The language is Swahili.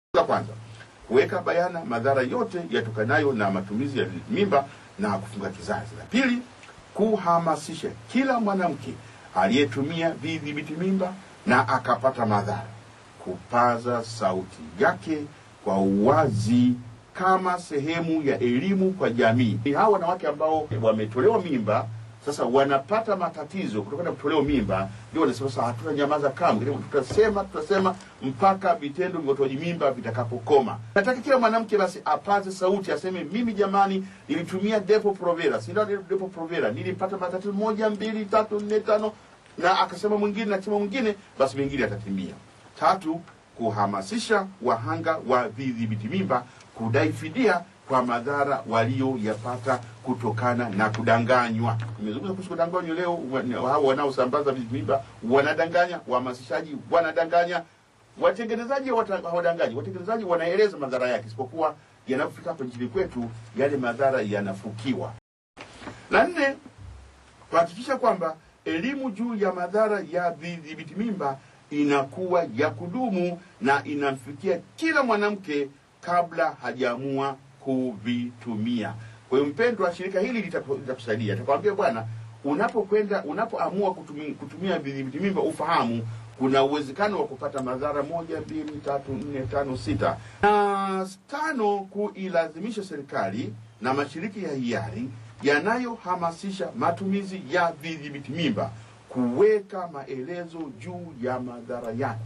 La kwanza, kuweka bayana madhara yote yatokanayo na matumizi ya mimba na kufunga kizazi. La pili, kuhamasisha kila mwanamke aliyetumia vidhibiti mimba na akapata madhara kupaza sauti yake kwa uwazi kama sehemu ya elimu kwa jamii. Hawa wanawake ambao wametolewa mimba sasa wanapata matatizo kutokana na kutolewa mimba, ndio wanasema sasa hatuna nyamaza kamwe, tutasema mpaka vitendo vya utoaji mimba vitakapokoma. Nataka kila mwanamke basi apaze sauti, aseme mimi jamani nilitumia Depo-Provera, si ndio Depo-Provera, nilipata matatizo 1 2 3 4 5, na akasema mwingine na chama mwingine, basi mwingine atatimia. Tatu, kuhamasisha wahanga wa vidhibiti mimba kudai fidia kwa madhara walioyapata kutokana na kudanganywa. Nimezungumza kuhusu kudanganywa leo. Hao wanaosambaza mimba wanadanganya, wahamasishaji wanadanganya, watengenezaji hawadanganyi. Watengenezaji wanaeleza madhara yake, isipokuwa yanapofika hapa nchini kwetu yale madhara yanafukiwa. La nne, kuhakikisha kwamba elimu juu ya madhara ya vidhibiti mimba inakuwa ya kudumu na inamfikia kila mwanamke kabla hajaamua kuvitumia. Kwa hiyo mpendwa, shirika hili litakusaidia. Atakwambia bwana, unapoamua kutumia vidhibiti mimba ufahamu kuna uwezekano wa kupata madhara 1 2 3 4 5 6. Na 5, kuilazimisha serikali na mashirika ya hiari yanayohamasisha matumizi ya vidhibiti mimba kuweka maelezo juu ya madhara yake.